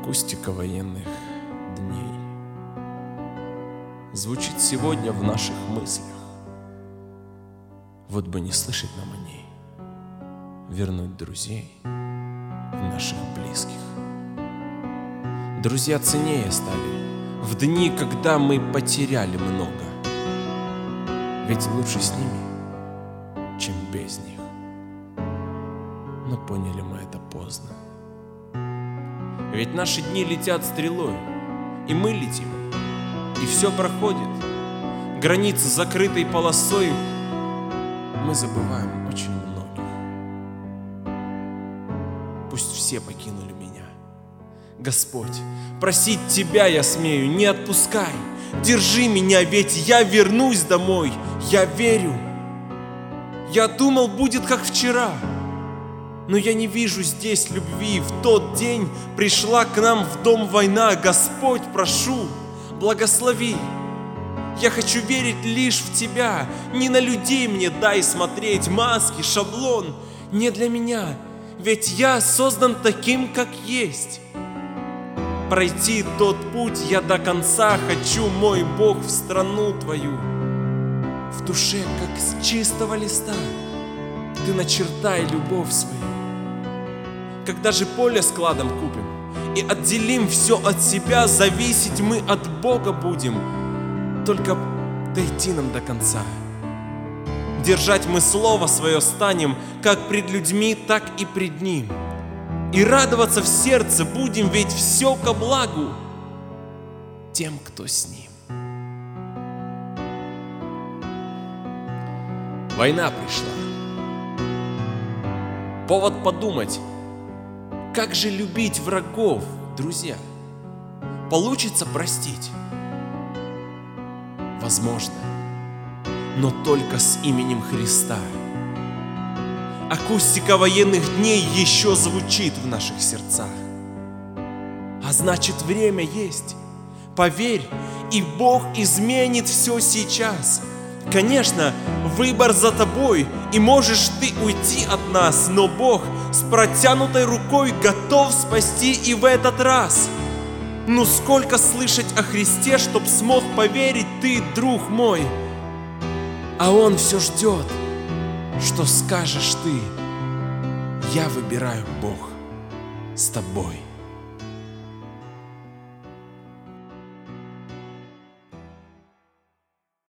Акустика военных дней звучит сегодня в наших мыслях. Вот бы не слышать нам о ней, вернуть друзей и наших близких. Друзья ценнее стали в дни, когда мы потеряли много. Ведь лучше с ними, чем без них. Но поняли мы это поздно. Ведь наши дни летят стрелой, и мы летим, и все проходит. Границы закрытой полосой, мы забываем очень многих. Пусть все покинули меня. Господь, просить Тебя я смею, не отпускай. Держи меня, ведь я вернусь домой. Я верю. Я думал, будет как вчера. Но я не вижу здесь любви. В тот день пришла к нам в дом война. Господь, прошу, благослови. Я хочу верить лишь в Тебя. Не на людей мне дай смотреть, маски, шаблон. Не для меня, ведь я создан таким, как есть. Пройти тот путь я до конца хочу, мой Бог, в страну Твою. В душе, как с чистого листа, Ты начертай любовь свою. Когда же поле складом купим и отделим все от себя, зависеть мы от Бога будем, только дойти нам до конца. Держать мы слово свое станем, как пред людьми, так и пред Ним. И радоваться в сердце будем, ведь все ко благу тем, кто с Ним. Война пришла. Повод подумать, как же любить врагов, друзья? Получится простить? Возможно, но только с именем Христа. Акустика военных дней еще звучит в наших сердцах. А значит, время есть. Поверь, и Бог изменит все сейчас. Конечно, выбор за тобой, и можешь ты уйти от нас, но Бог с протянутой рукой готов спасти и в этот раз. Ну сколько слышать о Христе, чтоб смог поверить ты, друг мой. А Он все ждет, что скажешь ты. Я выбираю, Бог, с тобой.